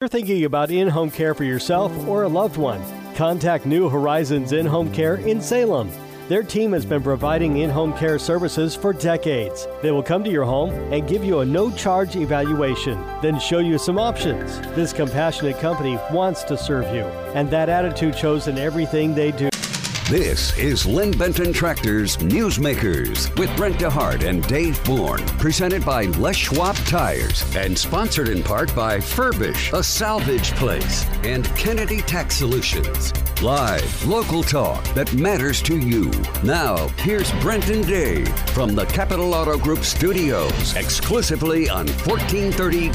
ever thinking about in-home care for yourself or a loved one? Contact New Horizons In-Home Care in Salem. Their team has been providing in-home care services for decades. They will come to your home and give you a no-charge evaluation, then show you some options. This compassionate company wants to serve you, and that attitude shows in everything they do. This is Lynn Benton Tractor's Newsmakers with Brent DeHart and Dave Bourne, presented by Les Schwab Tires and sponsored in part by Furbish, a salvage place, and Kennedy Tax Solutions. Live, local talk that matters to you. Now, here's Brent and Dave from the Capital Auto Group studios, exclusively on 1430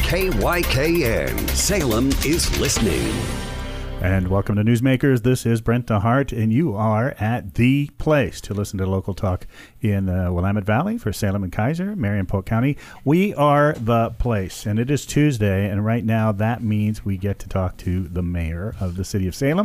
KYKN. Salem is listening. And welcome to Newsmakers. This is Brent DeHart, and you are at the place to listen to local talk in the Willamette Valley for Salem and Keizer, Marion, Polk County. We are the place, and it is Tuesday, and right now that means we get to talk to the mayor of the city of Salem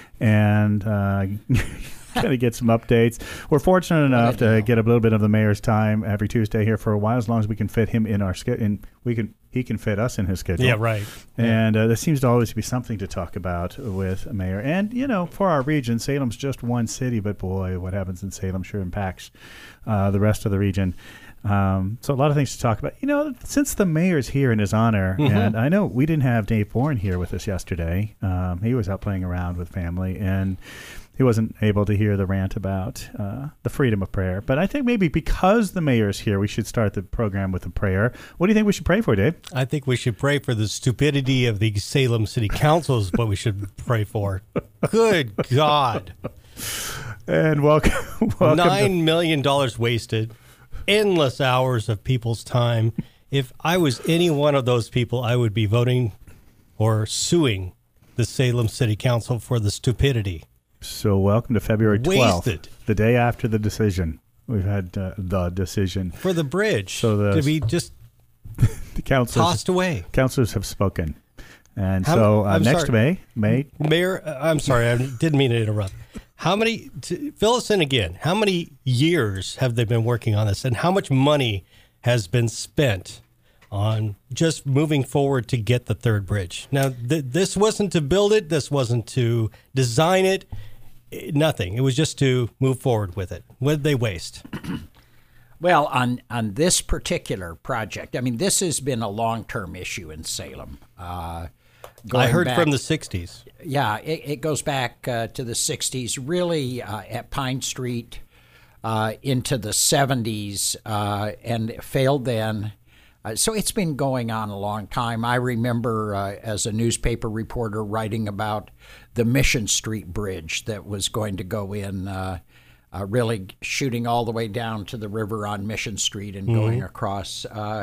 and going to get some updates. We're fortunate enough to get a little bit of the mayor's time every Tuesday here for a while, as long as we can fit him in our schedule, and he can fit us in his schedule. Yeah, right. And there seems to always be something to talk about with a mayor. And, you know, for our region, Salem's just one city, but boy, what happens in Salem sure impacts the rest of the region. So a lot of things to talk about. You know, since the mayor's here in his honor, and I know we didn't have Dave Bourne here with us yesterday. He was out playing around with family, and he wasn't able to hear the rant about the freedom of prayer. But I think maybe because the mayor's here, we should start the program with a prayer. What do you think we should pray for, Dave? I think we should pray for the stupidity of the Salem City Council is what we should pray for. Good God. And welcome $9 million wasted. Endless hours of people's time. If I was any one of those people, I would be voting or suing the Salem City Council for the stupidity. So welcome to February 12th, Wasted. the day after the decision. We've had the decision. For the bridge So to be just the tossed away. Councilors have spoken. And next May. Mayor, I'm sorry, I didn't mean to interrupt. Fill us in again. How many years have they been working on this, and how much money has been spent on just moving forward to get the third bridge? Now, this wasn't to build it. This wasn't to design it. Nothing. It was just to move forward with it. What did they waste? Well, on this particular project, I mean, this has been a long-term issue in Salem. I heard from the 60s. Yeah, it goes back to the 60s, really at Pine Street into the 70s, and it failed then. So it's been going on a long time. I remember as a newspaper reporter writing about the Mission Street Bridge that was going to go in, really shooting all the way down to the river on Mission Street and going across.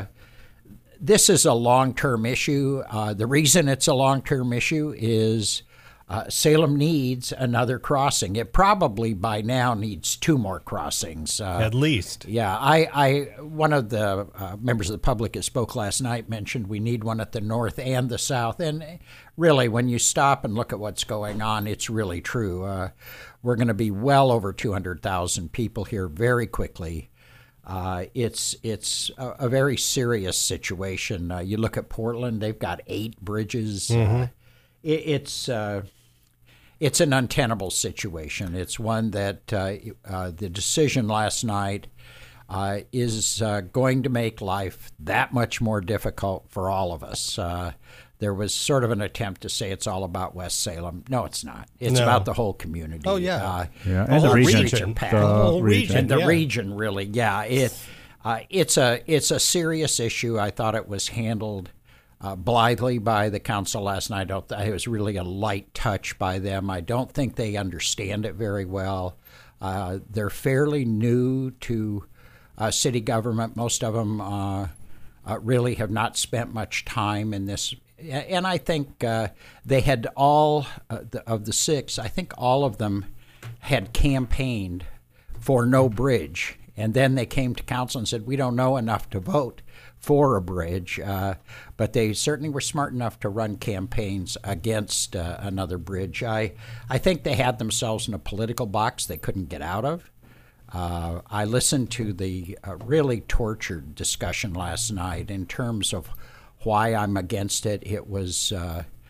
This is a long-term issue. The reason it's a long-term issue is Salem needs another crossing. It probably by now needs two more crossings. At least. Yeah. One of the members of the public that spoke last night mentioned we need one at the north and the south. And really, when you stop and look at what's going on, it's really true. We're going to be well over 200,000 people here very quickly. It's a very serious situation. You look at Portland; they've got 8 bridges. It's an untenable situation. It's one that the decision last night is going to make life that much more difficult for all of us. There was sort of an attempt to say it's all about West Salem. No, it's not. It's about the whole community. Oh, yeah. And the region. The region, really. Yeah. It's a serious issue. I thought it was handled blithely by the council last night. It was really a light touch by them. I don't think they understand it very well. They're fairly new to city government. Most of them really have not spent much time in this. And I think they had all of the 6, I think all of them had campaigned for no bridge. And then they came to council and said, we don't know enough to vote for a bridge. But they certainly were smart enough to run campaigns against another bridge. I think they had themselves in a political box they couldn't get out of. I listened to the really tortured discussion last night in terms of why I'm against it. It was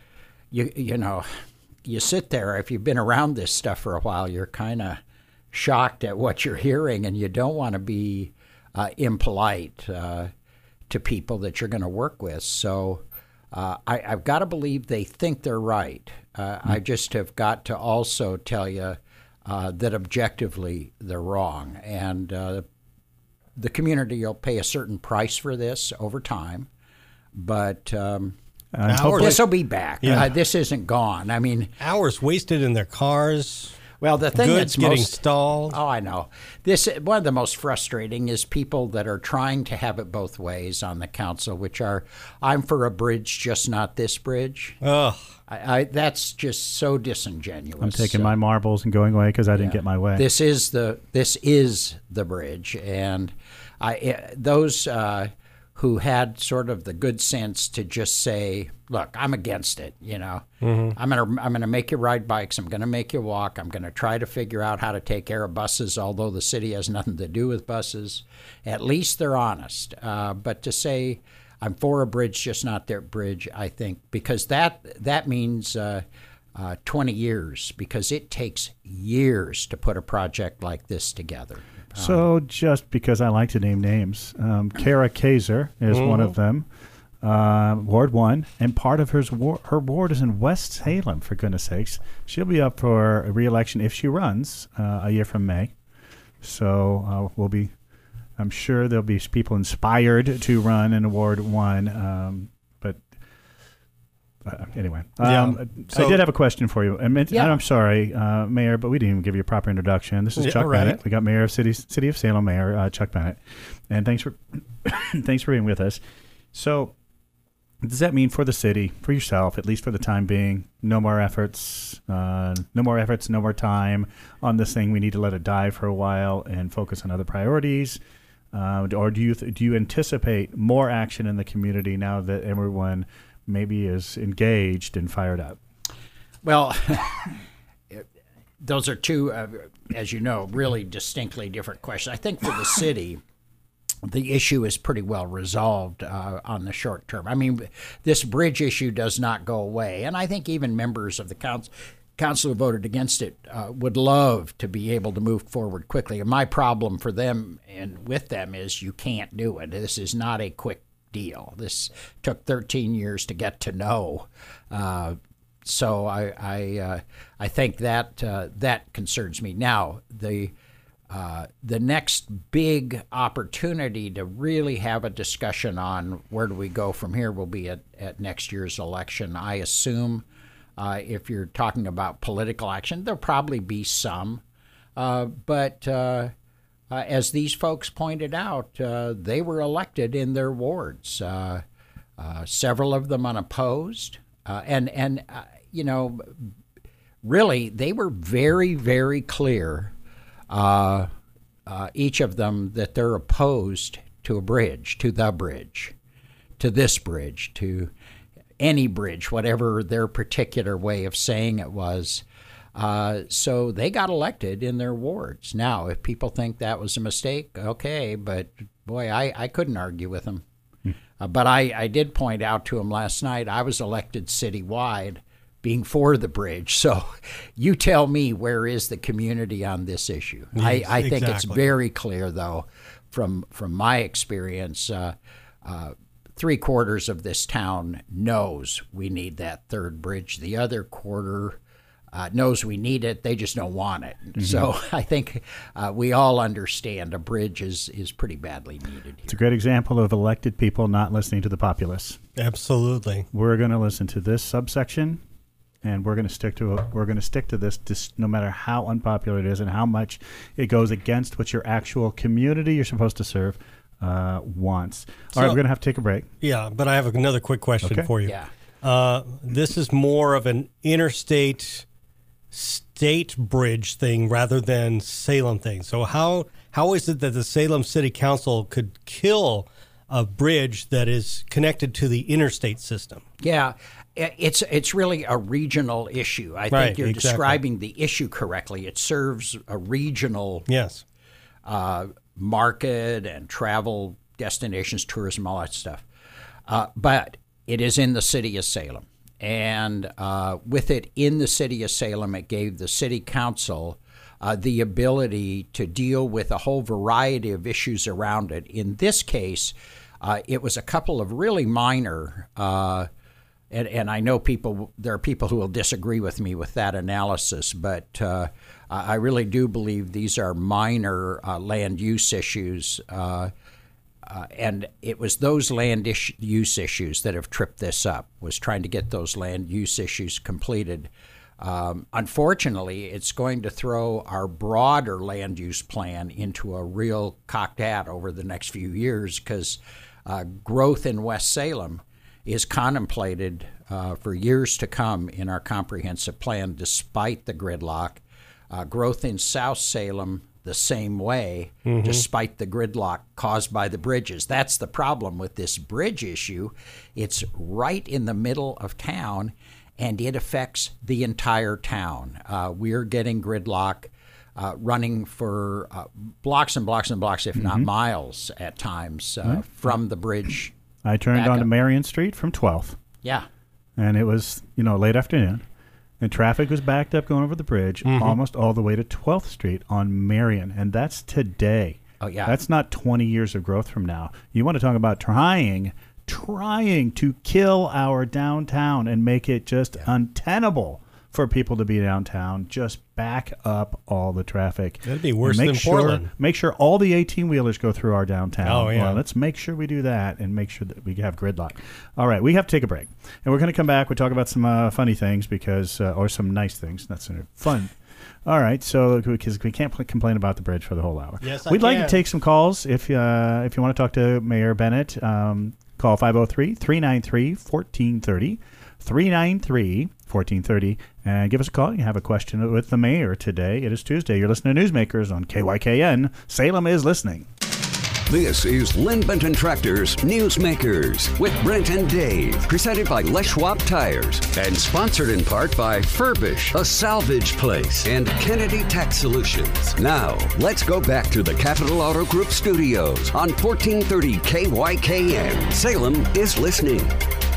you know, you sit there. If you've been around this stuff for a while, you're kind of shocked at what you're hearing, and you don't want to be impolite to people that you're going to work with. So I've got to believe they think they're right. I just have got to also tell you that objectively they're wrong. And the community will pay a certain price for this over time. But this will be back. Yeah. This isn't gone. I mean, hours wasted in their cars. Well, the thing goods that's getting most stalled. Oh, I know. This one of the most frustrating is people that are trying to have it both ways on the council, which are, I'm for a bridge, just not this bridge. Ugh. That's just so disingenuous. I'm taking my marbles and going away because I didn't get my way. This is the bridge, and those who had sort of the good sense to just say, "Look, I'm against it. You know, I'm gonna make you ride bikes. I'm gonna make you walk. I'm gonna try to figure out how to take care of buses, although the city has nothing to do with buses." At least they're honest. But to say I'm for a bridge, just not their bridge, I think, because that means 20 years, because it takes years to put a project like this together. So just because I like to name names, Kara Kaiser is one of them, Ward 1, and part of her ward is in West Salem, for goodness sakes. She'll be up for a re-election if she runs a year from May. So I'm sure there'll be people inspired to run in Ward 1. Anyway, I did have a question for you. I'm sorry, Mayor, but we didn't even give you a proper introduction. This is Chuck Bennett. We got Mayor of City of Salem, Mayor Chuck Bennett, and thanks for being with us. So, does that mean for the city, for yourself, at least for the time being, no more efforts, no more time on this thing? We need to let it die for a while and focus on other priorities. Or do you anticipate more action in the community now that everyone maybe is engaged and fired up? Well, those are two, as you know, really distinctly different questions. I think for the city, the issue is pretty well resolved on the short term. I mean, this bridge issue does not go away, and I think even members of the council who voted against it would love to be able to move forward quickly. And my problem for them and with them is you can't do it. This is not a quick deal. This took 13 years to get to know. So I think that concerns me. Now, the next big opportunity to really have a discussion on where do we go from here will be at next year's election. I assume if you're talking about political action, there'll probably be some. But as these folks pointed out, they were elected in their wards, several of them unopposed. And you know, really, they were very, very clear, each of them, that they're opposed to a bridge, to the bridge, to this bridge, to any bridge, whatever their particular way of saying it was. So they got elected in their wards. Now, if people think that was a mistake, okay, but boy, I couldn't argue with them. But I did point out to them last night, I was elected citywide being for the bridge. So you tell me, where is the community on this issue? Yes, I think it's very clear, though, from my experience, 3/4 of this town knows we need that third bridge. The other quarter knows we need it. They just don't want it. Mm-hmm. So I think we all understand a bridge is pretty badly needed here. It's a great example of elected people not listening to the populace. Absolutely. We're going to listen to this subsection, and we're going to stick to this no matter how unpopular it is and how much it goes against what your actual community you're supposed to serve wants. All right, we're going to have to take a break. Yeah, but I have another quick question for you. Yeah. This is more of an interstate state bridge thing rather than Salem thing. So how is it that the Salem City Council could kill a bridge that is connected to the interstate system? Yeah, it's really a regional issue. I think you're describing the issue correctly. It serves a regional market and travel destinations, tourism, all that stuff. But it is in the city of Salem. And with it in the city of Salem, it gave the city council the ability to deal with a whole variety of issues around it. In this case, it was a couple of really minor, and I know there are people who will disagree with me with that analysis, but I really do believe these are minor land use issues. And it was those land use issues that have tripped this up, was trying to get those land use issues completed. Unfortunately, it's going to throw our broader land use plan into a real cocked hat over the next few years, because growth in West Salem is contemplated for years to come in our comprehensive plan, despite the gridlock. Growth in South Salem the same way, despite the gridlock caused by the bridges. That's the problem with this bridge issue. It's right in the middle of town, and it affects the entire town. We're getting gridlock running for blocks and blocks and blocks, if not miles at times, from the bridge. I turned onto Marion Street from 12th. Yeah. And it was, late afternoon. And traffic was backed up going over the bridge almost all the way to 12th Street on Marion. And that's today. Oh, yeah. That's not 20 years of growth from now. You want to talk about trying to kill our downtown and make it just untenable for people to be downtown. Just back up all the traffic. That'd be worse than Portland. Make sure all the 18-wheelers go through our downtown. Oh, yeah. Well, let's make sure we do that and make sure that we have gridlock. All right, we have to take a break. And we're going to come back. We'll talk about some funny things or some nice things. Not so fun. All right, so because we can't complain about the bridge for the whole hour. Yes, We'd like to take some calls. If you want to talk to Mayor Bennett, call 503-393-1430. 393-1430, and give us a call. You have a question with the mayor today. It is Tuesday. You're listening to Newsmakers on KYKN. Salem is listening. This is Lynn Benton Tractor's Newsmakers with Brent and Dave, presented by Les Schwab Tires and sponsored in part by Furbish, a salvage place, and Kennedy Tax Solutions. Now, let's go back to the Capital Auto Group studios on 1430 KYKN. Salem is listening.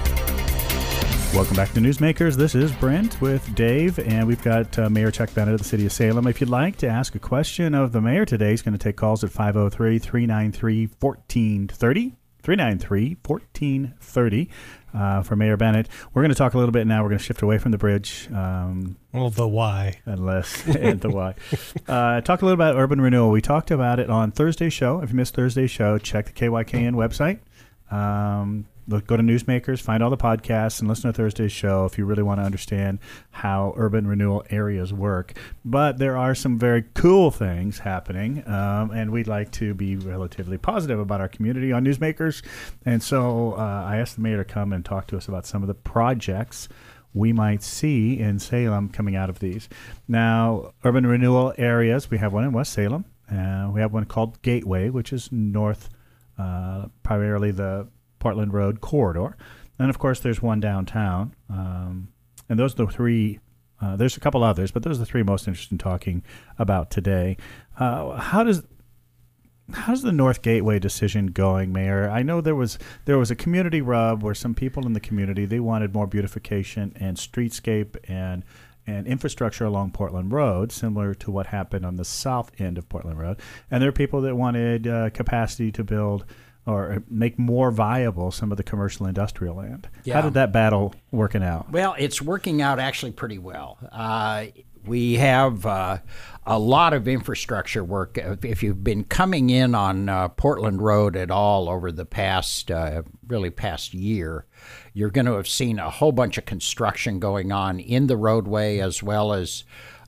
Welcome back to Newsmakers. This is Brent with Dave, and we've got Mayor Chuck Bennett of the city of Salem. If you'd like to ask a question of the mayor today, he's going to take calls at 503-393-1430. 393-1430 for Mayor Bennett. We're going to talk a little bit now. We're going to shift away from the bridge. The why. And the why. Talk a little about urban renewal. We talked about it on Thursday's show. If you missed Thursday's show, check the KYKN website. Go to Newsmakers, find all the podcasts, and listen to Thursday's show if you really want to understand how urban renewal areas work. But there are some very cool things happening, and we'd like to be relatively positive about our community on Newsmakers. And so I asked the mayor to come and talk to us about some of the projects we might see in Salem coming out of these. Now, urban renewal areas, we have one in West Salem. We have one called Gateway, which is north, primarily the Portland Road corridor. And, of course, there's one downtown. And those are the three. There's a couple others, but those are the three most interested in talking about today. How does the North Gateway decision going, Mayor? I know there was a community rub where some people in the community, they wanted more beautification and streetscape and infrastructure along Portland Road, similar to what happened on the south end of Portland Road. And there are people that wanted capacity to build or make more viable some of the commercial industrial land. Yeah. How did that battle working out? Well, it's working out actually pretty well. We have a lot of infrastructure work. If you've been coming in on Portland Road at all over the past year, you're going to have seen a whole bunch of construction going on in the roadway as well as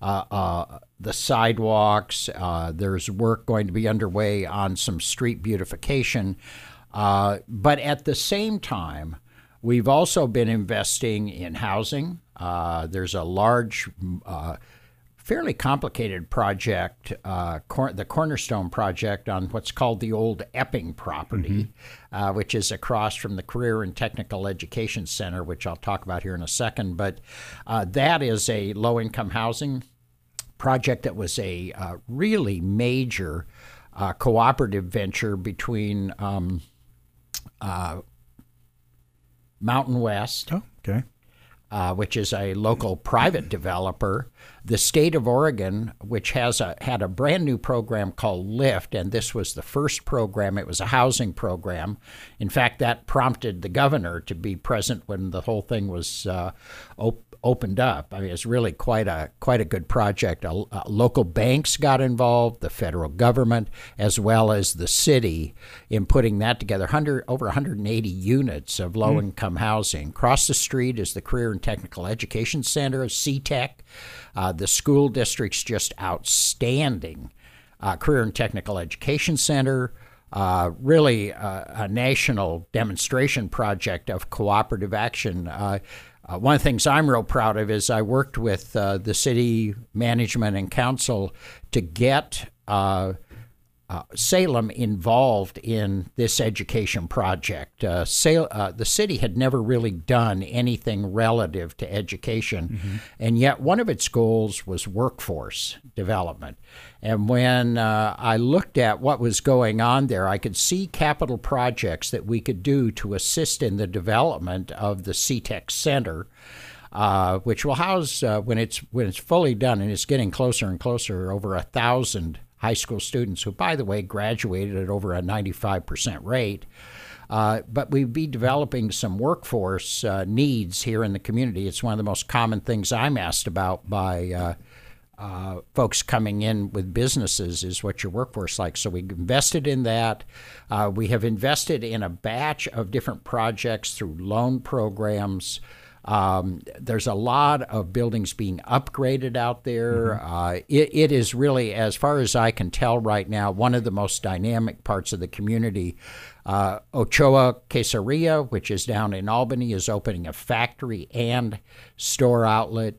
the sidewalks. There's work going to be underway on some street beautification. But at the same time, we've also been investing in housing. There's a large, fairly complicated project, the Cornerstone project on what's called the old Epping property, which is across from the Career and Technical Education Center, which I'll talk about here in a second. But that is a low-income housing project that was a really major cooperative venture between Mountain West, which is a local private developer, the state of Oregon, which had a brand new program called LIFT, and this was the first program. It was a housing program. In fact, that prompted the governor to be present when the whole thing was opened up. I mean, it's really quite a good project. Local banks got involved, the federal government, as well as the city in putting that together. Over 180 units of low-income housing. Across the street is the Career and Technical Education Center, CTEC. The school district's just outstanding. Career and Technical Education Center, really a national demonstration project of cooperative action. One of the things I'm real proud of is I worked with the city management and council to get Salem involved in this education project. The city had never really done anything relative to education, and yet one of its goals was workforce development. And when I looked at what was going on there, I could see capital projects that we could do to assist in the development of the CTEC Center, which will house, when it's fully done, and it's getting closer and closer, over 1,000 high school students who, by the way, graduated at over a 95% rate. But we'd be developing some workforce needs here in the community. It's one of the most common things I'm asked about by folks coming in with businesses is what's your workforce like. So we invested in that. We have invested in a batch of different projects through loan programs. There's a lot of buildings being upgraded out there. It is really, as far as I can tell right now, one of the most dynamic parts of the community. Ochoa Quesaria, which is down in Albany, is opening a factory and store outlet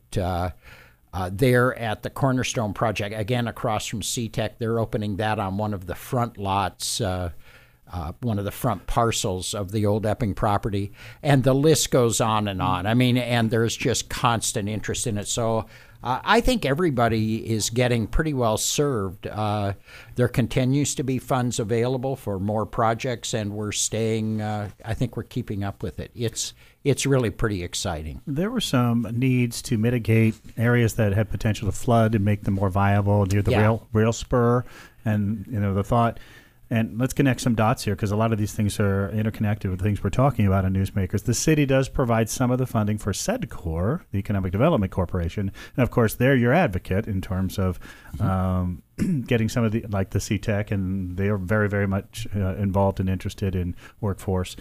there at the Cornerstone Project, again across from CTEC. They're opening that on one of the front lots, one of the front parcels of the old Epping property, and the list goes on and on. I mean, and there's just constant interest in it. So I think everybody is getting pretty well served. There continues to be funds available for more projects, and we're staying, I think we're keeping up with it. It's really pretty exciting. There were some needs to mitigate areas that had potential to flood and make them more viable near the rail spur, and the thought. And let's connect some dots here because a lot of these things are interconnected with things we're talking about in Newsmakers. The city does provide some of the funding for SEDCOR, the Economic Development Corporation. And, of course, they're your advocate in terms of getting some of the, like the CTEC, and they are very, very much involved and interested in workforce.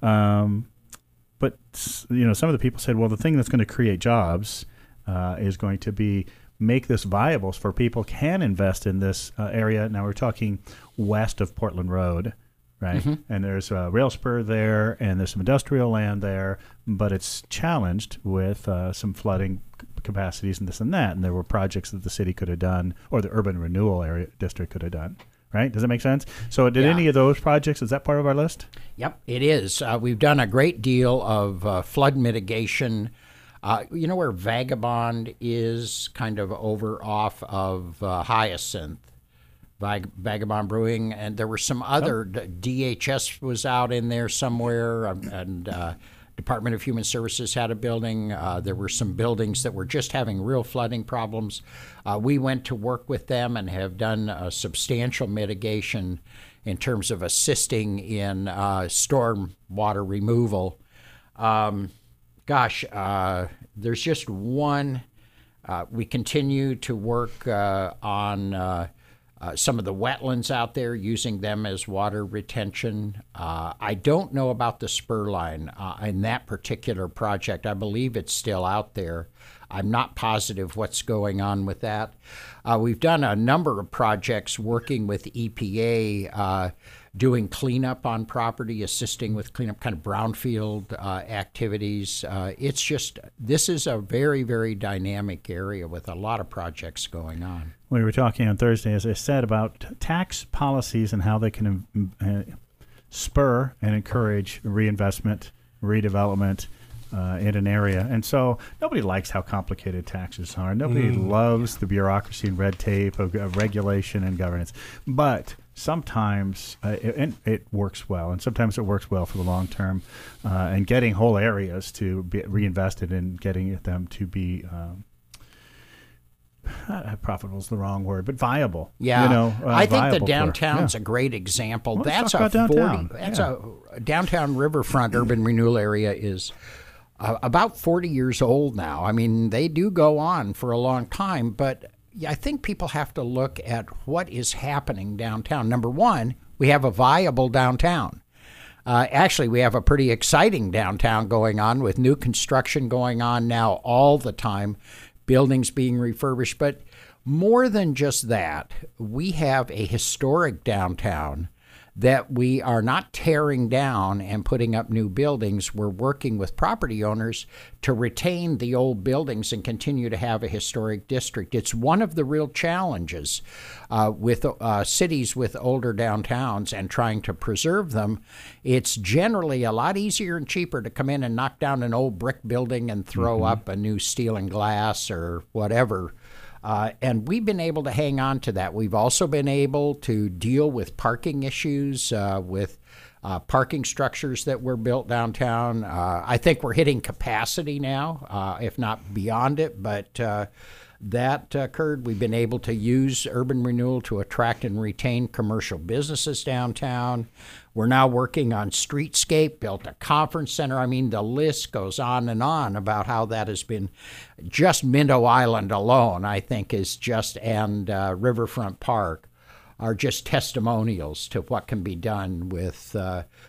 But, some of the people said, well, the thing that's going to create jobs is going to be make this viable for people can invest in this area. Now we're talking west of Portland Road, right? And there's a rail spur there, and there's some industrial land there, but it's challenged with some flooding capacities and this and that. And there were projects that the city could have done, or the urban renewal area district could have done. Right? Does that make sense? So did any of those projects, is that part of our list? Yep, it is. We've done a great deal of flood mitigation. You know where Vagabond is, kind of over off of Hyacinth, Vagabond Brewing, and there were some other, DHS was out in there somewhere, and Department of Human Services had a building. There were some buildings that were just having real flooding problems. We went to work with them and have done substantial mitigation in terms of assisting in storm water removal. There's just one. We continue to work on some of the wetlands out there, using them as water retention. I don't know about the spur line in that particular project. I believe it's still out there. I'm not positive what's going on with that. We've done a number of projects working with EPA, doing cleanup on property, assisting with cleanup, kind of brownfield activities. This is a very, very dynamic area with a lot of projects going on. We were talking on Thursday, as I said, about tax policies and how they can spur and encourage reinvestment, redevelopment in an area. And so nobody likes how complicated taxes are. Nobody loves the bureaucracy and red tape of regulation and governance. But sometimes it works well, and sometimes it works well for the long term, and getting whole areas to be reinvested in, getting them to be profitable is the wrong word, but viable. Yeah, I think the downtown's a great example. Let's talk about downtown. A downtown riverfront urban renewal area is about 40 years old now. I mean, they do go on for a long time, but I think people have to look at what is happening downtown. Number one, we have a viable downtown. Actually, we have a pretty exciting downtown going on with new construction going on now all the time, buildings being refurbished. But more than just that, we have a historic downtown that we are not tearing down and putting up new buildings. We're working with property owners to retain the old buildings and continue to have a historic district. It's one of the real challenges with cities with older downtowns and trying to preserve them. It's generally a lot easier and cheaper to come in and knock down an old brick building and throw up a new steel and glass or whatever. And we've been able to hang on to that. We've also been able to deal with parking issues with parking structures that were built downtown. I think we're hitting capacity now, if not beyond it, but that occurred. We've been able to use urban renewal to attract and retain commercial businesses downtown. We're now working on streetscape, built a conference center. I mean, the list goes on and on about how that has been. Just Minto Island alone, I think, is just, and Riverfront Park are just testimonials to what can be done with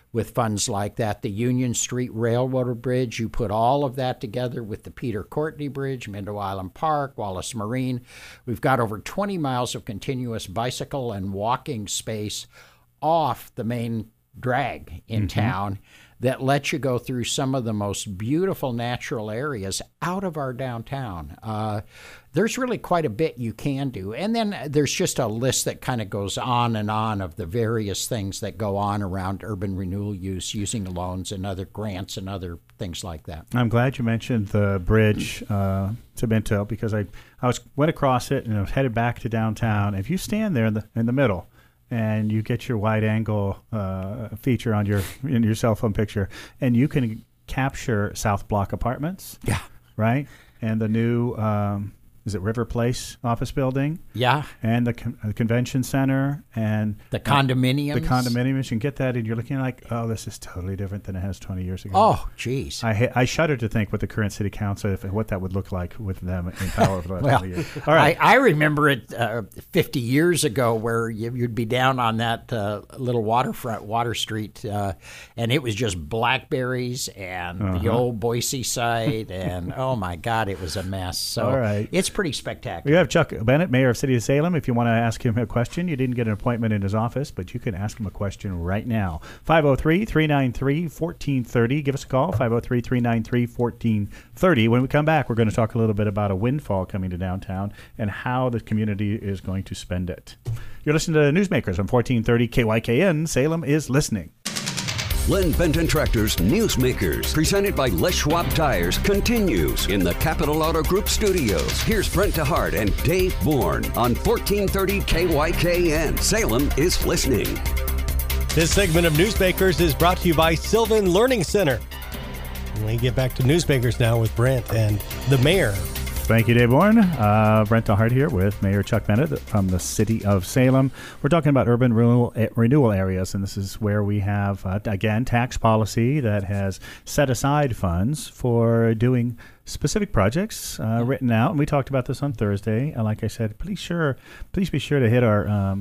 funds like that. The Union Street Railroad Bridge, you put all of that together with the Peter Courtney Bridge, Minto Island Park, Wallace Marine. We've got over 20 miles of continuous bicycle and walking space off the main drag in town that lets you go through some of the most beautiful natural areas out of our downtown. There's really quite a bit you can do. And then there's just a list that kind of goes on and on of the various things that go on around urban renewal use, using loans and other grants and other things like that. I'm glad you mentioned the bridge to Minto, because I went across it and I was headed back to downtown. If you stand there in the middle, and you get your wide angle feature on your cell phone picture, and you can capture South Block Apartments. Yeah. Right? And the new, is it River Place office building? Yeah. And the convention center and the condominiums. The condominiums. You can get that, and you're looking like, oh, this is totally different than it has 20 years ago. Oh, geez. I shudder to think what the current city council, what that would look like with them in power for the last 20 years. All right. I remember it 50 years ago where you'd be down on that little waterfront, Water Street, and it was just blackberries and the old Boise site, and oh my God, it was a mess. So all right. It's pretty spectacular. We have Chuck Bennett, Mayor of City of Salem. If you want to ask him a question, you didn't get an appointment in his office, but you can ask him a question right now. 503-393-1430. Give us a call, 503-393-1430. When we come back, we're going to talk a little bit about a windfall coming to downtown and how the community is going to spend it. You're listening to Newsmakers on 1430 KYKN. Salem is listening. Lynn Benton Tractor's Newsmakers, presented by Les Schwab Tires, continues in the Capital Auto Group studios. Here's Brent DeHart and Dave Bourne on 1430 KYKN. Salem is listening. This segment of Newsmakers is brought to you by Sylvan Learning Center. We get back to Newsmakers now with Brent and the mayor. Thank you, Dave Bourne. Brent DeHart here with Mayor Chuck Bennett from the City of Salem. We're talking about urban renewal areas, and this is where we have, again, tax policy that has set aside funds for doing specific projects written out. And we talked about this on Thursday. Like I said, please be sure to hit our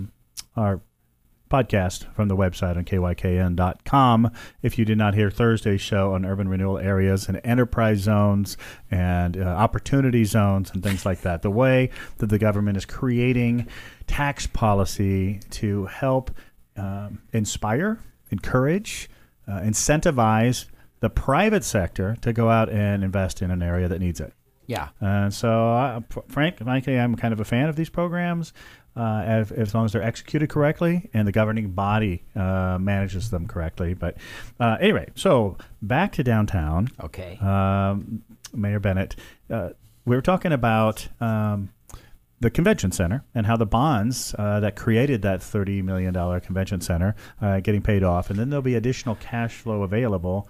podcast from the website on kykn.com if you did not hear Thursday's show on urban renewal areas and enterprise zones and opportunity zones and things like that. The way that the government is creating tax policy to help inspire, encourage, incentivize the private sector to go out and invest in an area that needs it. Yeah. And so, frankly, I'm kind of a fan of these programs. As long as they're executed correctly and the governing body manages them correctly. But anyway, so back to downtown. Okay. Mayor Bennett, we were talking about the convention center and how the bonds that created that $30 million convention center getting paid off. And then there'll be additional cash flow available.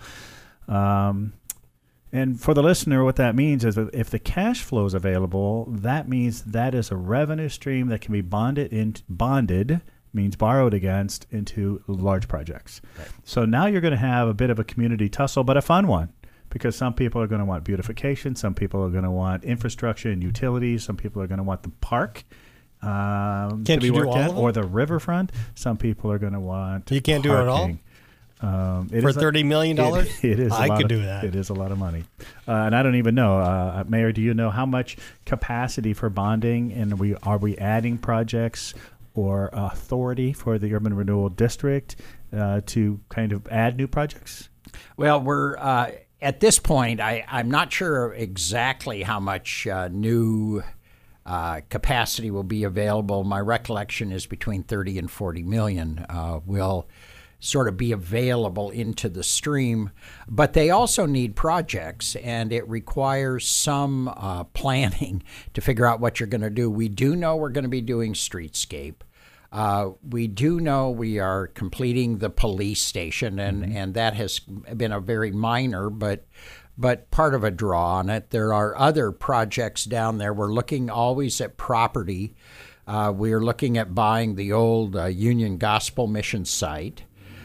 And for the listener, what that means is that if the cash flow is available, that means that is a revenue stream that can be bonded means borrowed against into large projects. Right. So now you're going to have a bit of a community tussle, but a fun one. Because some people are going to want beautification, some people are going to want infrastructure and utilities, some people are going to want the park to be worked at, or the riverfront. Some people are going to want You can't parking. Do it all? For $30 million? It is. I could do that. It is a lot of money. And I don't even know. Mayor, do you know how much capacity for bonding, and are we adding projects or authority for the Urban Renewal District to kind of add new projects? Well, we're... at this point, I'm not sure exactly how much new capacity will be available. My recollection is between 30 and 40 million will sort of be available into the stream. But they also need projects, and it requires some planning to figure out what you're going to do. We do know we're going to be doing streetscape. We do know we are completing the police station, and that has been a very minor but part of a draw on it. There are other projects down there. We're looking always at property. We're looking at buying the old Union Gospel Mission site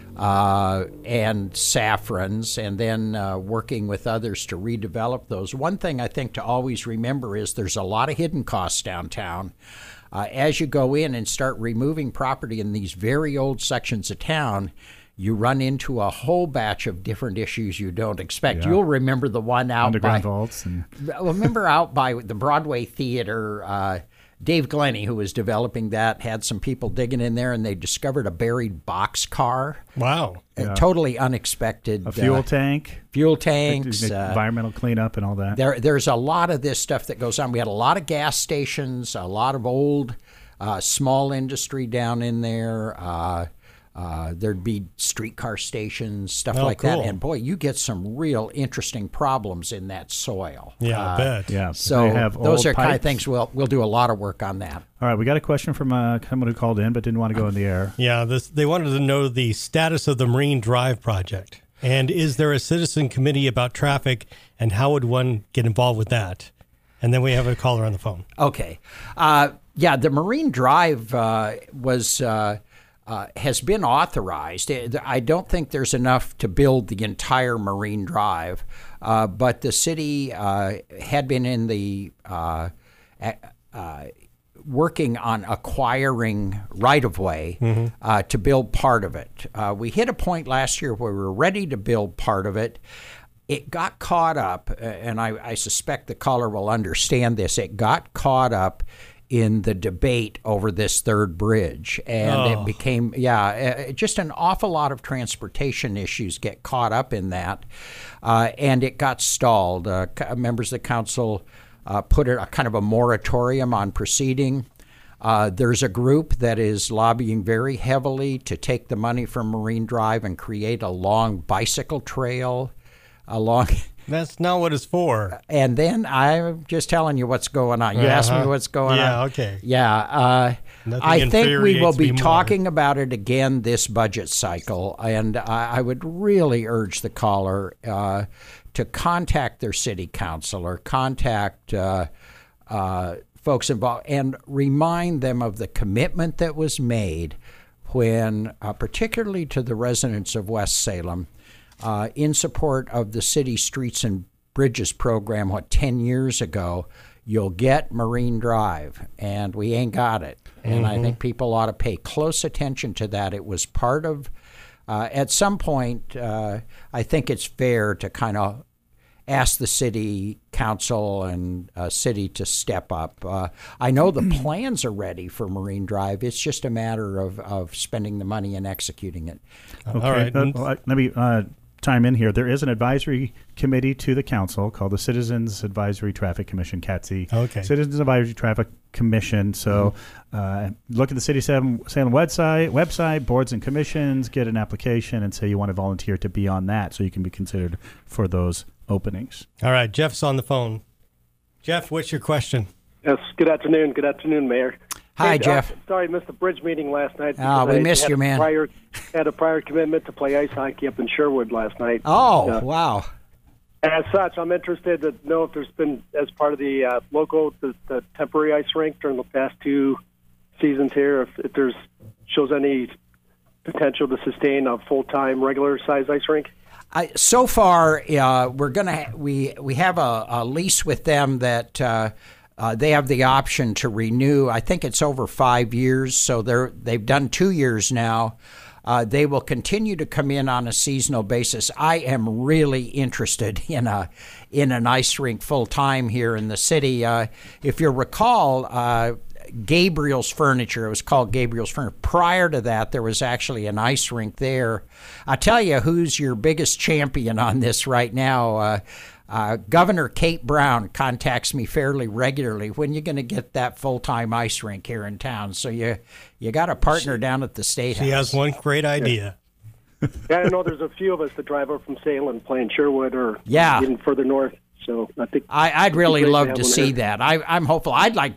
and Saffron's, and then working with others to redevelop those. One thing I think to always remember is there's a lot of hidden costs downtown. As you go in and start removing property in these very old sections of town, you run into a whole batch of different issues you don't expect. Yeah. You'll remember the one out underground vaults. Remember out by the Broadway Theater, Dave Glennie, who was developing that, had some people digging in there, and they discovered a buried boxcar. Wow. Yeah. Totally unexpected. A fuel tank. Fuel tanks. Environmental cleanup and all that. There's a lot of this stuff that goes on. We had a lot of gas stations, a lot of old small industry down in there. There'd be streetcar stations, stuff like that. And boy, you get some real interesting problems in that soil. Yeah, I bet. Yeah. So those are kind of things we'll do a lot of work on that. All right, we got a question from someone who called in but didn't want to go in the air. Yeah, they wanted to know the status of the Marine Drive project. And is there a citizen committee about traffic, and how would one get involved with that? And then we have a caller on the phone. Okay. Yeah, the Marine Drive has been authorized. I don't think there's enough to build the entire Marine Drive, but the city had been in the working on acquiring right-of-way to build part of it. We hit a point last year where we were ready to build part of it. It got caught up, and I suspect the caller will understand this, it got caught up in the debate over this third bridge. And it became, just an awful lot of transportation issues get caught up in that. And it got stalled. Members of the council put a kind of a moratorium on proceeding. There's a group that is lobbying very heavily to take the money from Marine Drive and create a long bicycle trail along. That's not what it's for. And then I'm just telling you what's going on. You asked me what's going on. Yeah, okay. Yeah. I think we will be talking about it again this budget cycle. And I would really urge the caller to contact their city council or contact folks involved and remind them of the commitment that was made when, particularly to the residents of West Salem, in support of the City Streets and Bridges program, 10 years ago, you'll get Marine Drive, and we ain't got it. And I think people ought to pay close attention to that. It was part of, at some point, I think it's fair to kind of ask the city council and city to step up. I know the plans are ready for Marine Drive. It's just a matter of spending the money and executing it. Okay. All right. Let me chime in here. There is an advisory committee to the council called the Citizens Advisory Traffic Commission, CATSI. Okay. Citizens Advisory Traffic Commission. So look at the City Salem website, boards and commissions, get an application, and say you want to volunteer to be on that so you can be considered for those openings. All right. Jeff's on the phone. Jeff, what's your question? Yes, good afternoon. Good afternoon, Mayor. Hi, Hey, Jeff. Sorry I missed the bridge meeting last night. Oh, we missed you, man. Had a prior commitment to play ice hockey up in Sherwood last night. Oh, wow. As such, I'm interested to know if there's been, as part of the the temporary ice rink during the past 2 seasons here, if there's shows any potential to sustain a full-time regular size ice rink. So far, we're gonna we have a lease with them that they have the option to renew. I think it's over 5 years, so they've done 2 years now. They will continue to come in on a seasonal basis. I am really interested in an ice rink full time here in the city. If you recall, Gabriel's Furniture. It was called Gabriel's Furniture. Prior to that, there was actually an ice rink there. I tell you, who's your biggest champion on this right now? Governor Kate Brown contacts me fairly regularly. When you going to get that full-time ice rink here in town? So you got a partner down at the State House. She has one great idea. Yeah, I know there's a few of us that drive up from Salem playing Sherwood or even further north. So I think I'd really love to see that. I'm hopeful.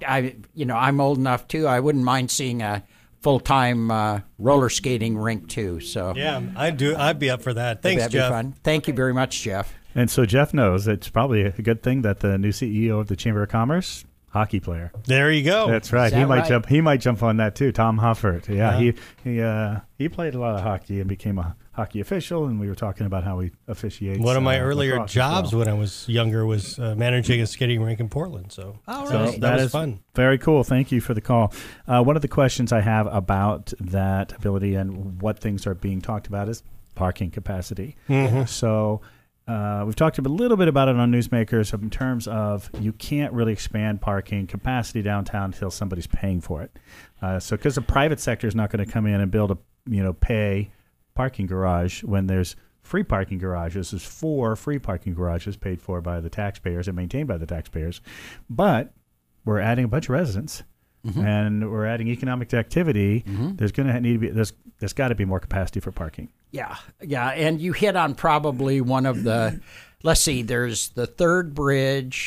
I'm old enough too. I wouldn't mind seeing a full-time roller skating rink too. So yeah, I'd be up for that. Thanks, that'd Jeff. Be fun. Thank you very much, Jeff. And so Jeff knows it's probably a good thing that the new CEO of the Chamber of Commerce, hockey player. There you go. That's right. He might jump on that too. Tom Hufford. Yeah, he played a lot of hockey and became a hockey official, and we were talking about how he officiates. One of my earlier jobs well. when I was younger was managing a skating rink in Portland. So, that was fun. Very cool. Thank you for the call. One of the questions I have about that ability and what things are being talked about is parking capacity. Mm-hmm. So we've talked a little bit about it on Newsmakers in terms of you can't really expand parking capacity downtown until somebody's paying for it. So because the private sector is not going to come in and build a pay parking garage when there's free parking garages. There's 4 free parking garages paid for by the taxpayers and maintained by the taxpayers. But we're adding a bunch of residents, and we're adding economic activity. There's going to need to be there's got to be more capacity for parking. Yeah, and you hit on probably one of the. Let's see. There's the third bridge.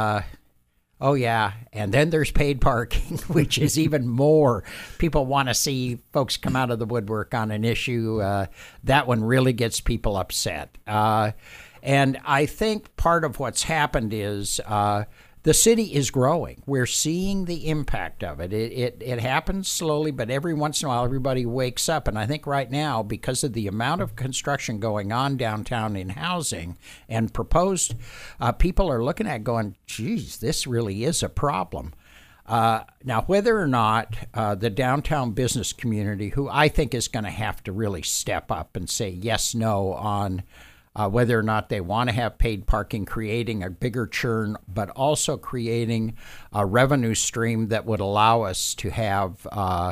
And then there's paid parking, which is even more. People want to see folks come out of the woodwork on an issue. That one really gets people upset. And I think part of what's happened is the city is growing. We're seeing the impact of it. It happens slowly, but every once in a while everybody wakes up. And I think right now, because of the amount of construction going on downtown in housing and proposed, people are looking at it going, geez, this really is a problem. Now, whether or not the downtown business community, who I think is going to have to really step up and say yes, no on whether or not they want to have paid parking, creating a bigger churn, but also creating a revenue stream that would allow us to have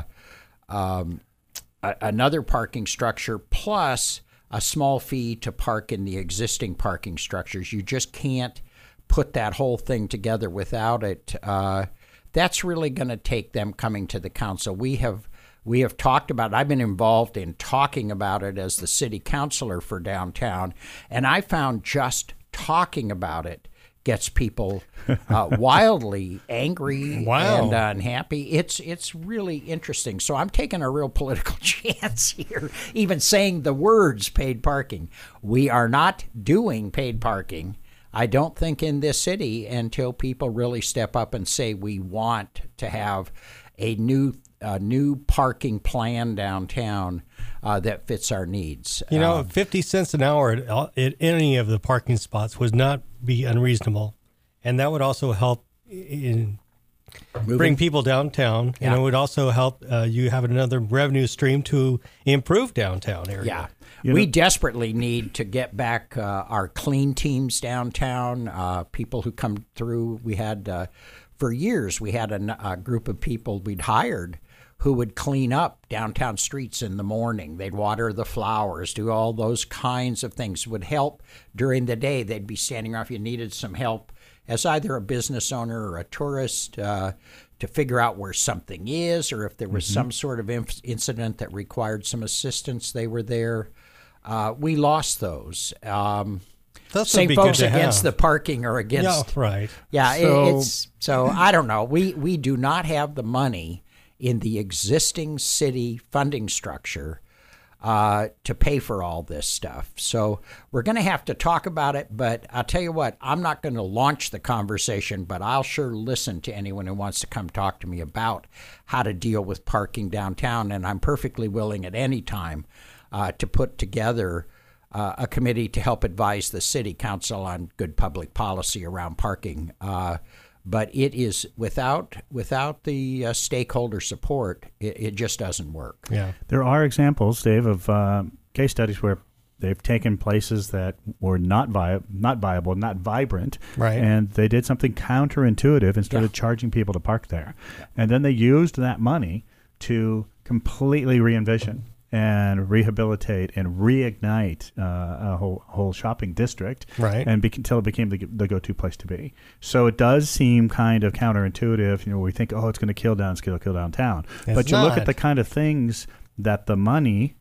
another parking structure plus a small fee to park in the existing parking structures. You just can't put that whole thing together without it. That's really going to take them coming to the council. We have talked about it. I've been involved in talking about it as the city councilor for downtown, and I found just talking about it gets people wildly angry and unhappy. It's really interesting. So I'm taking a real political chance here, even saying the words paid parking. We are not doing paid parking, I don't think, in this city until people really step up and say we want to have a new parking plan downtown that fits our needs. 50 cents an hour at any of the parking spots would not be unreasonable. And that would also help bring people downtown. Yeah. And it would also help you have another revenue stream to improve downtown area. Yeah. We desperately need to get back our clean teams downtown, people who come through. We had, for years, we had a group of people we'd hired who would clean up downtown streets in the morning. They'd water the flowers, do all those kinds of things. Would help during the day. They'd be standing around if you needed some help as either a business owner or a tourist to figure out where something is, or if there was some sort of incident that required some assistance, they were there. We lost those. say folks against the parking or against. Yeah, right. Yeah, so I don't know. We do not have the money in the existing city funding structure to pay for all this stuff. So we're going to have to talk about it, but I'll tell you what, I'm not going to launch the conversation, but I'll sure listen to anyone who wants to come talk to me about how to deal with parking downtown, and I'm perfectly willing at any time to put together a committee to help advise the city council on good public policy around parking. But it is without the stakeholder support, it just doesn't work. Yeah, there are examples, Dave, of case studies where they've taken places that were not viable, not vibrant, right, and they did something counterintuitive and started charging people to park there, and then they used that money to completely re-envision and rehabilitate and reignite a whole shopping district, right? And until it became the go-to place to be. So it does seem kind of counterintuitive. We think, it's going to kill downtown. But you look at the kind of things that the money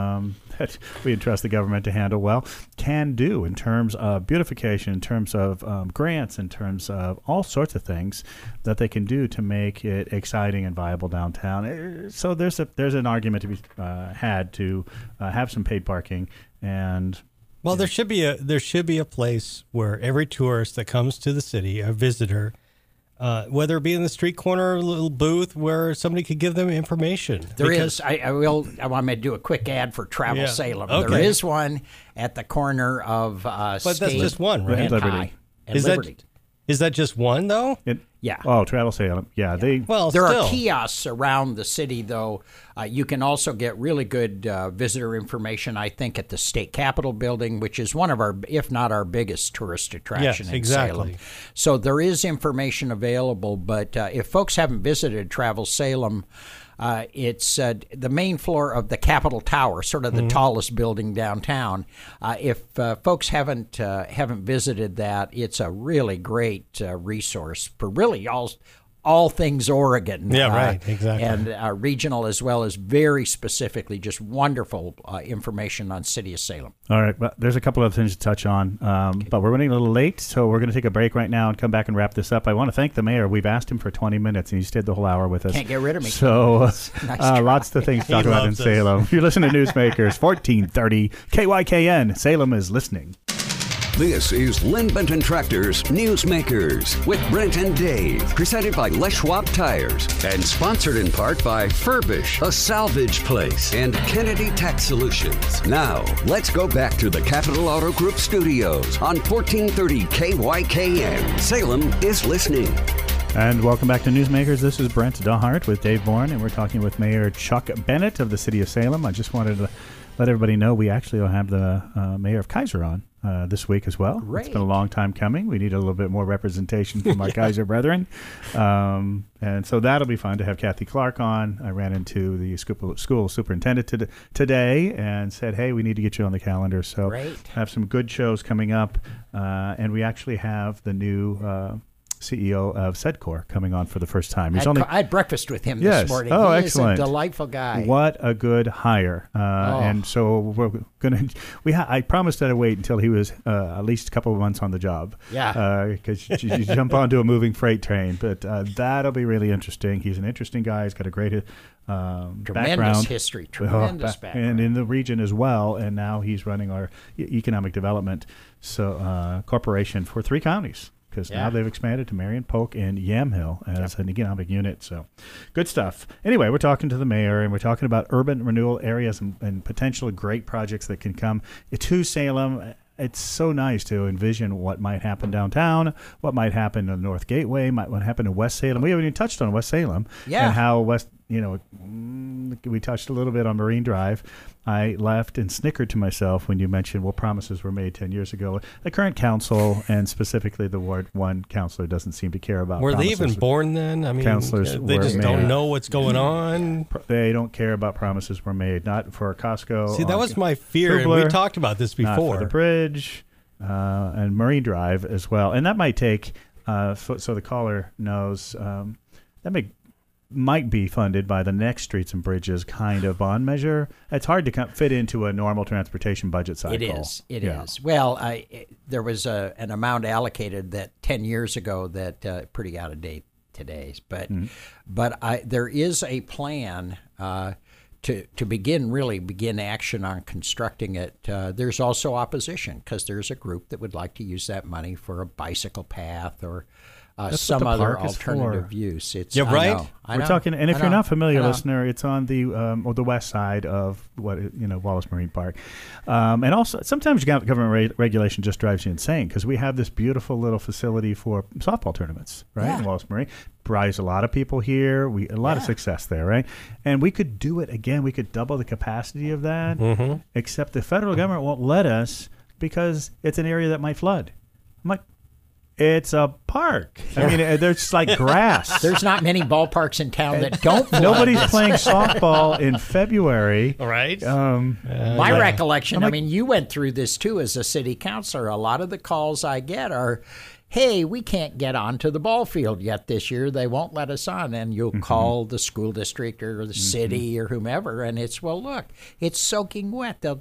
that we entrust the government to handle can do in terms of beautification, in terms of grants, in terms of all sorts of things that they can do to make it exciting and viable downtown. So there's an argument to be had to have some paid parking, and there should be a place where every tourist that comes to the city, a visitor, whether it be in the street corner or a little booth where somebody could give them information. There is. I want to do a quick ad for Travel Salem. Okay. There is one at the corner of But State that's just one, right? And Liberty. Liberty. Is that just one, though? Yeah. Oh, Travel Salem. Yeah. There are kiosks around the city, though. You can also get really good visitor information, I think, at the State Capitol building, which is one of our, if not our biggest tourist attraction in Salem. So there is information available, but if folks haven't visited Travel Salem, it's the main floor of the Capitol Tower, sort of the tallest building downtown. If folks haven't visited that, it's a really great resource for really all things Oregon. Yeah, right, exactly. And regional, as well as very specifically just wonderful information on City of Salem. All right, well, there's a couple of things to touch on, but we're running a little late, so we're going to take a break right now and come back and wrap this up. I want to thank the mayor. We've asked him for 20 minutes, and he stayed the whole hour with us. Can't get rid of me. So lots of things to talk about in Salem. You're listening to Newsmakers, 1430 KYKN. Salem is listening. This is Lynn Benton Tractor's Newsmakers with Brent and Dave, presented by Les Schwab Tires and sponsored in part by Furbish, a salvage place, and Kennedy Tax Solutions. Now, let's go back to the Capital Auto Group studios on 1430 KYKN. Salem is listening. And welcome back to Newsmakers. This is Brent Dahart with Dave Bourne, and we're talking with Mayor Chuck Bennett of the City of Salem. I just wanted to let everybody know we actually will have the Mayor of Kaiser on this week as well. Great. It's been a long time coming. We need a little bit more representation from our Kaiser brethren. And so that'll be fun to have Kathy Clark on. I ran into the school superintendent today and said, hey, we need to get you on the calendar. So have some good shows coming up. And we actually have the new CEO of Sedcor coming on for the first time. I had breakfast with him this morning. Oh, he excellent. is a delightful guy. What a good hire. And so we're going to, I promised that I'd wait until he was at least a couple of months on the job. Yeah. Because you jump onto a moving freight train. But that'll be really interesting. He's an interesting guy. He's got a great background. History. Tremendous background. And in the region as well. And now he's running our economic development corporation for 3 counties. Because now they've expanded to Marion, Polk, and Yamhill as an economic unit. So good stuff. Anyway, we're talking to the mayor, and we're talking about urban renewal areas and potential great projects that can come to Salem. It's so nice to envision what might happen downtown, what might happen in the North Gateway, what happen in West Salem. We haven't even touched on West Salem and how we touched a little bit on Marine Drive. I laughed and snickered to myself when you mentioned promises were made 10 years ago. The current council, and specifically the Ward 1 councilor, doesn't seem to care about promises. Were they even born then? I mean, councilors they just don't know what's going on. They don't care about promises were made, not for Costco. See, that was my fear, and we talked about this before. Not for the bridge and Marine Drive as well. And that might take, so the caller knows, that may might be funded by the next Streets and Bridges kind of bond measure. It's hard to fit into a normal transportation budget cycle. It is. Well, there was an amount allocated that 10 years ago that pretty out of date today. But there is a plan to begin action on constructing it. There's also opposition because there's a group that would like to use that money for a bicycle path or some other alternative use. You're right. We're talking, and if you're not familiar, listener, it's on the west side of Wallace Marine Park, and also sometimes government regulation just drives you insane because we have this beautiful little facility for softball tournaments, right? In Wallace Marine, brings a lot of people here. A lot of success there, right? And we could do it again. We could double the capacity of that, except the federal government won't let us because it's an area that might flood. I'm like, it's a park. I mean, there's like grass. There's not many ballparks in town that don't flood. Nobody's playing softball in February. Right. My recollection, I mean, you went through this too as a city councilor. A lot of the calls I get are, hey, we can't get onto the ball field yet this year. They won't let us on. And you'll call the school district or the city or whomever. And it's, well, look, it's soaking wet. They'll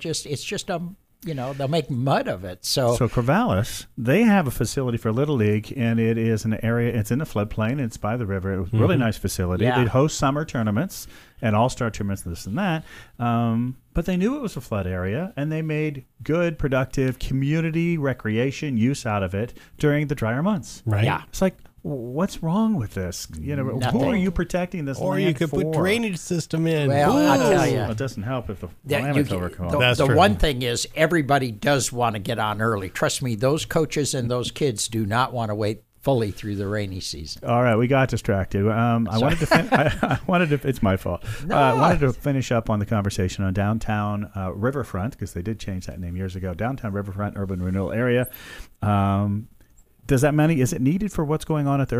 make mud of it. So Corvallis, they have a facility for Little League, and it is an area, it's in the floodplain, it's by the river. It was a really nice facility. Yeah. It hosts summer tournaments and all-star tournaments, this and that. But they knew it was a flood area, and they made good, productive community recreation use out of it during the drier months. Right. Yeah. It's like, what's wrong with this? Nothing. Who are you protecting this land for? Or you could put drainage system in. Well, I'll tell you. It doesn't help if the climate's overcome. The one thing is everybody does want to get on early. Trust me, those coaches and those kids do not want to wait fully through the rainy season. All right, we got distracted. I wanted to. It's my fault. I wanted to finish up on the conversation on downtown Riverfront because they did change that name years ago. Downtown Riverfront Urban Renewal Area. Does that money, is it needed for what's going on at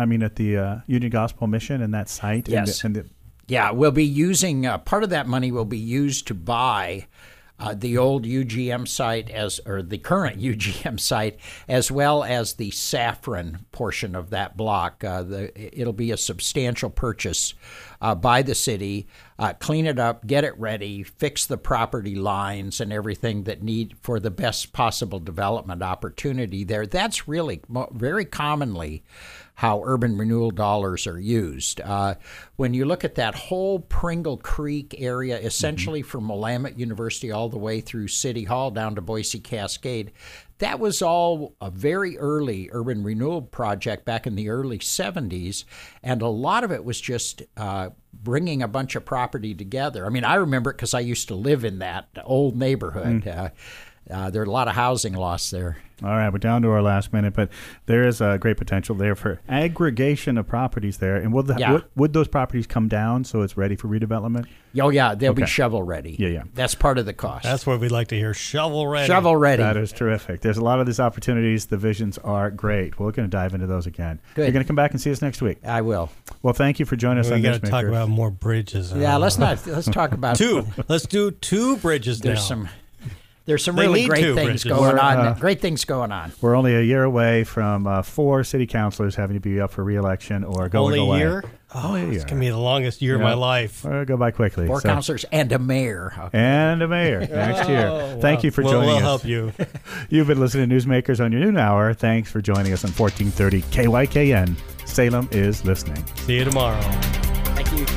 the Union Gospel Mission and that site? Yes. We'll be using, part of that money will be used to buy the old UGM site or the current UGM site, as well as the Saffron portion of that block. It'll be a substantial purchase by the city. Clean it up, get it ready, fix the property lines and everything that need for the best possible development opportunity there. That's really very commonly how urban renewal dollars are used. When you look at that whole Pringle Creek area, essentially from Willamette University all the way through City Hall down to Boise Cascade, that was all a very early urban renewal project back in the early 70s, and a lot of it was just bringing a bunch of property together. I mean, I remember it because I used to live in that old neighborhood. There are a lot of housing loss there. All right, we're down to our last minute, but there is a great potential there for aggregation of properties there. And would those properties come down so it's ready for redevelopment? Oh, yeah, they'll be shovel ready. Yeah. That's part of the cost. That's what we'd like to hear, shovel ready. Shovel ready. That is terrific. There's a lot of these opportunities. The visions are great. We're going to dive into those again. Good. You're going to come back and see us next week. I will. Well, thank you for joining us on We got to Newsmakers. talk about more bridges. Yeah, let's talk about two. Let's do two bridges now. There's some really great things going on. Great things going on. We're only a year away from 4 city councilors having to be up for re-election or going away. Only a year? Only a year. It's going to be the longest year of my life. It'll go by quickly. 4 councilors and a mayor. Okay. And a mayor next year. Thank you for joining us. We'll help you. You've been listening to Newsmakers on your noon hour. Thanks for joining us on 1430 KYKN. Salem is listening. See you tomorrow. Thank you.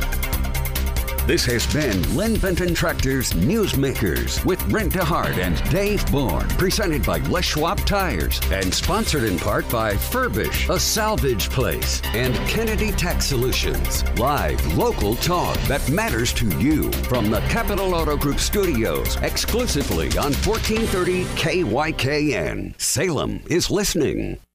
This has been Lynn Benton Tractor's Newsmakers with Brent DeHart and Dave Bourne, presented by Les Schwab Tires and sponsored in part by Furbish, a salvage place, and Kennedy Tax Solutions. Live local talk that matters to you from the Capital Auto Group studios, exclusively on 1430 KYKN. Salem is listening.